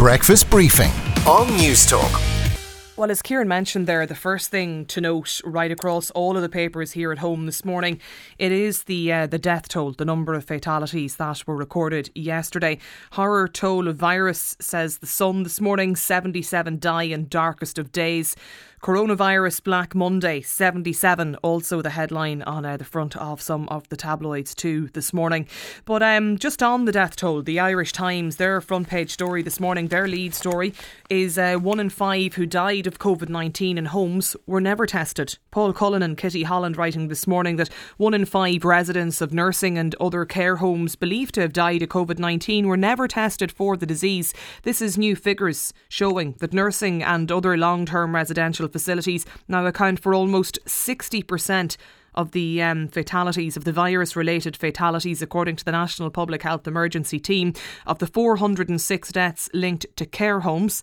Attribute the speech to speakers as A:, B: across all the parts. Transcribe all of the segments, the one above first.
A: Breakfast Briefing on Newstalk.
B: Well, as Kieran mentioned there, the first thing to note right across all of the papers here at home this morning, it is the death toll, the number of fatalities that were recorded yesterday. Horror toll of virus, says The Sun this morning, 77 die in darkest of days. Coronavirus Black Monday, 77, also the headline on the front of some of the tabloids too this morning. But just on the death toll, the Irish Times, their front page story this morning, their lead story is 1 in 5 who died of COVID-19 in homes were never tested. Paul Cullen and Kitty Holland writing this morning that 1 in 5 residents of nursing and other care homes believed to have died of COVID-19 were never tested for the disease. This is new figures showing that nursing and other long-term residential facilities now account for almost 60% of the fatalities, of the virus-related fatalities, according to the National Public Health Emergency Team. Of the 406 deaths linked to care homes,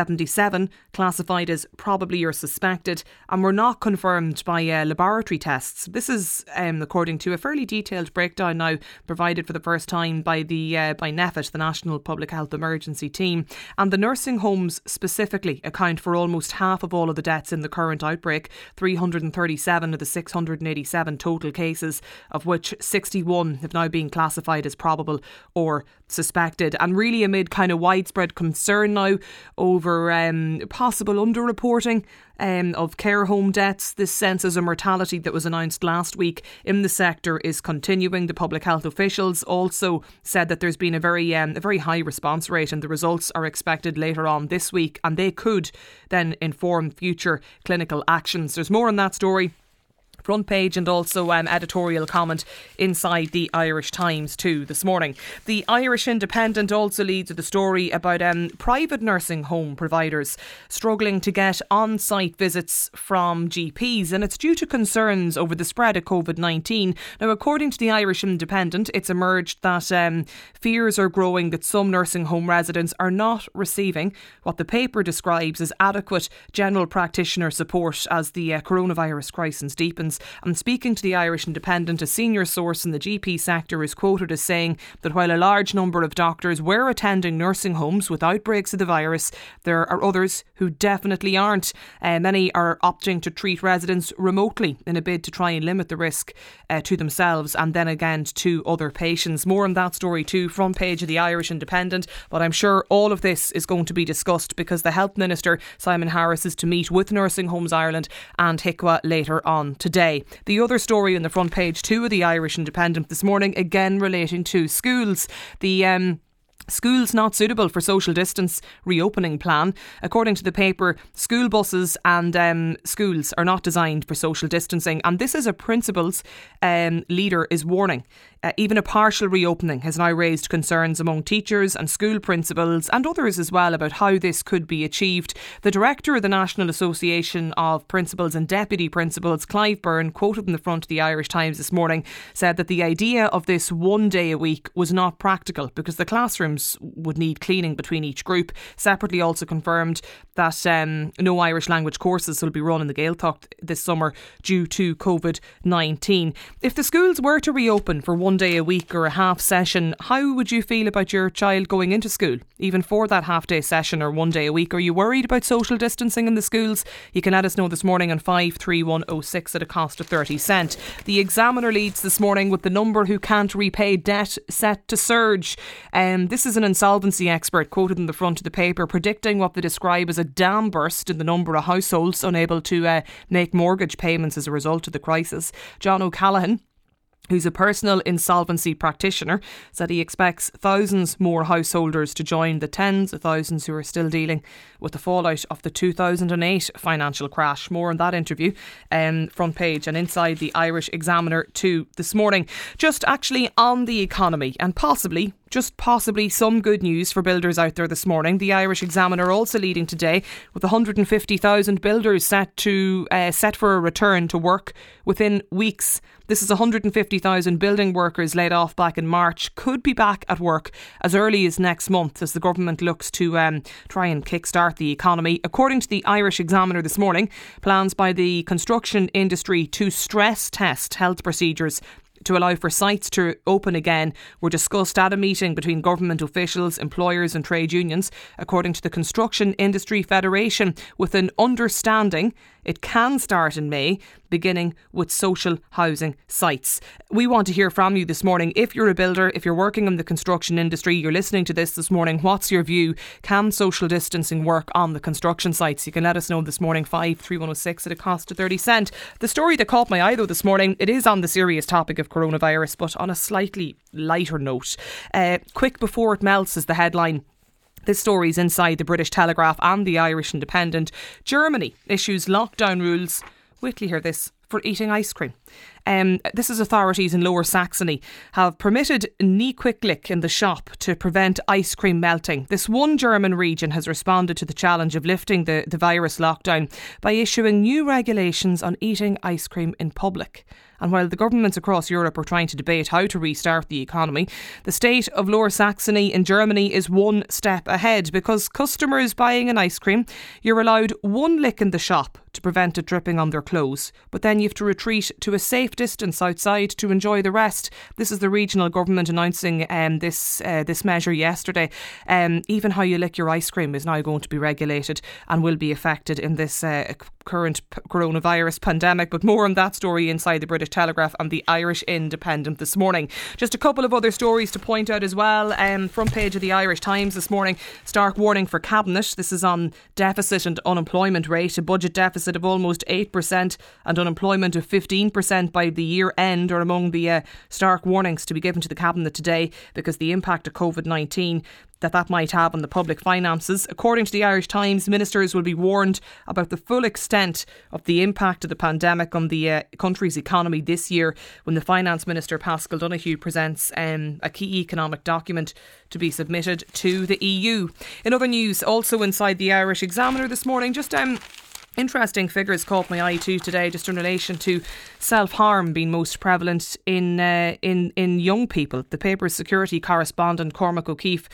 B: 77 classified as probably or suspected and were not confirmed by laboratory tests. This is according to a fairly detailed breakdown now provided for the first time by by NPHET, the National Public Health Emergency Team. And the nursing homes specifically account for almost half of all of the deaths in the current outbreak, 337 of the 687 total cases, of which 61 have now been classified as probable or suspected. And really amid kind of widespread concern now over possible underreporting of care home deaths, this census of mortality that was announced last week in the sector is continuing. The public health officials also said that there's been a very high response rate, and the results are expected later on this week, and they could then inform future clinical actions. There's more on that story, front page, and also editorial comment inside the Irish Times too this morning. The Irish Independent also leads with a story about private nursing home providers struggling to get on-site visits from GPs, and it's due to concerns over the spread of COVID-19. Now, according to the Irish Independent, it's emerged that fears are growing that some nursing home residents are not receiving what the paper describes as adequate general practitioner support as the coronavirus crisis deepens. And speaking to the Irish Independent, a senior source in the GP sector is quoted as saying that while a large number of doctors were attending nursing homes with outbreaks of the virus, there are others who definitely aren't. Many are opting to treat residents remotely in a bid to try and limit the risk to themselves and then again to other patients. More on that story too, front page of the Irish Independent. But I'm sure all of this is going to be discussed because the Health Minister, Simon Harris, is to meet with Nursing Homes Ireland and HIQA later on today. The other story on the front page too of the Irish Independent this morning, again relating to schools. The schools not suitable for social distance reopening plan. According to the paper, school buses and schools are not designed for social distancing, and this is a principal's leader is warning. Even a partial reopening has now raised concerns among teachers and school principals and others as well about how this could be achieved. The director of the National Association of Principals and Deputy Principals, Clive Byrne, quoted in the front of the Irish Times this morning, said that the idea of this 1 day a week was not practical because the classrooms would need cleaning between each group. Separately also confirmed that no Irish language courses will be run in the Gaeltacht this summer due to COVID-19. If the schools were to reopen for 1 day a week or a half session, how would you feel about your child going into school, even for that half day session or 1 day a week? Are you worried about social distancing in the schools? You can let us know this morning on 53106 at a cost of 30 cents. The Examiner leads this morning with the number who can't repay debt set to surge. This is an insolvency expert quoted in the front of the paper predicting what they describe as a dam burst in the number of households unable to make mortgage payments as a result of the crisis. John O'Callaghan, who's a personal insolvency practitioner, said he expects thousands more householders to join the tens of thousands who are still dealing with the fallout of the 2008 financial crash. More on that interview front page and inside the Irish Examiner too this morning. Just actually on the economy and possibly some good news for builders out there this morning. The Irish Examiner also leading today with 150,000 builders set for a return to work within weeks. This is 150,000 building workers laid off back in March could be back at work as early as next month as the government looks to try and kickstart the economy. According to the Irish Examiner this morning, plans by the construction industry to stress test health procedures to allow for sites to open again were discussed at a meeting between government officials, employers and trade unions, according to the Construction Industry Federation, with an understanding it can start in May, beginning with social housing sites. We want to hear from you this morning. If you're a builder, if you're working in the construction industry, you're listening to this morning, what's your view? Can social distancing work on the construction sites? You can let us know this morning, 53106 at a cost of 30 cent. The story that caught my eye though this morning, it is on the serious topic of coronavirus, but on a slightly lighter note. Quick before it melts is the headline. This story is inside the British Telegraph and the Irish Independent. Germany issues lockdown rules, wait till you hear this, for eating ice cream. This is authorities in Lower Saxony have permitted Ní Quicklick in the shop to prevent ice cream melting. This one German region has responded to the challenge of lifting the virus lockdown by issuing new regulations on eating ice cream in public. And while the governments across Europe are trying to debate how to restart the economy, the state of Lower Saxony in Germany is one step ahead, because customers buying an ice cream, you're allowed one lick in the shop to prevent it dripping on their clothes, but then you have to retreat to a safe distance outside to enjoy the rest. This is the regional government announcing this measure yesterday. Even how you lick your ice cream is now going to be regulated and will be affected in this current coronavirus pandemic. But more on that story inside the British Telegraph and the Irish Independent this morning. Just a couple of other stories to point out as well. Front page of the Irish Times this morning, stark warning for Cabinet. This is on deficit and unemployment rate. A budget deficit of almost 8% and unemployment of 15% by the year end are among the stark warnings to be given to the Cabinet today, because the impact of COVID-19 that might have on the public finances. According to the Irish Times, ministers will be warned about the full extent of the impact of the pandemic on the country's economy this year when the Finance Minister Paschal Donohoe presents a key economic document to be submitted to the EU. In other news, also inside the Irish Examiner this morning, just interesting figures caught my eye too today, just in relation to self-harm being most prevalent in young people. The paper's security correspondent Cormac O'Keefe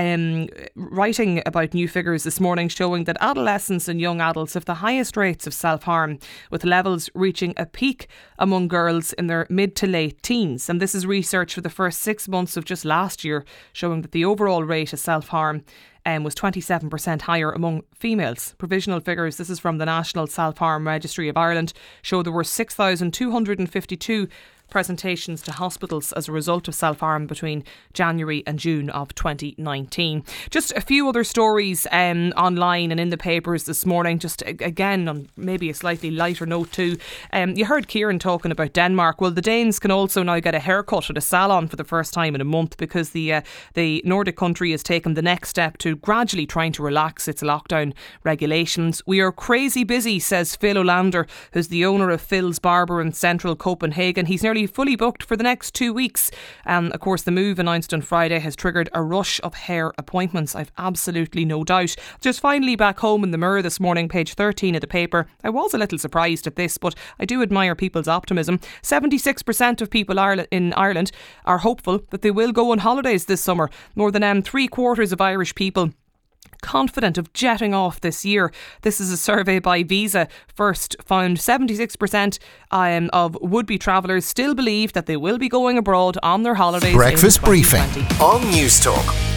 B: writing about new figures this morning showing that adolescents and young adults have the highest rates of self-harm, with levels reaching a peak among girls in their mid to late teens. And this is research for the first 6 months of just last year, showing that the overall rate of self-harm was 27% higher among females. Provisional figures, this is from the National Self-Harm Registry of Ireland, show there were 6,252 presentations to hospitals as a result of self-harm between January and June of 2019. Just a few other stories online and in the papers this morning, just again on maybe a slightly lighter note too. You heard Kieran talking about Denmark. Well, the Danes can also now get a haircut at a salon for the first time in a month, because the Nordic country has taken the next step to gradually trying to relax its lockdown regulations. We are crazy busy, says Phil Olander, who's the owner of Phil's Barber in central Copenhagen. He's nearly fully booked for the next 2 weeks. Of course, the move announced on Friday has triggered a rush of hair appointments, I've absolutely no doubt. Just finally back home in the Mirror this morning, page 13 of the paper. I was a little surprised at this, but I do admire people's optimism. 76% of people in Ireland are hopeful that they will go on holidays this summer. More than 3/4 of Irish people confident of jetting off this year. This is a survey by Visa First, found 76% of would-be travellers still believe that they will be going abroad on their holidays.
A: Breakfast briefing on News Talk.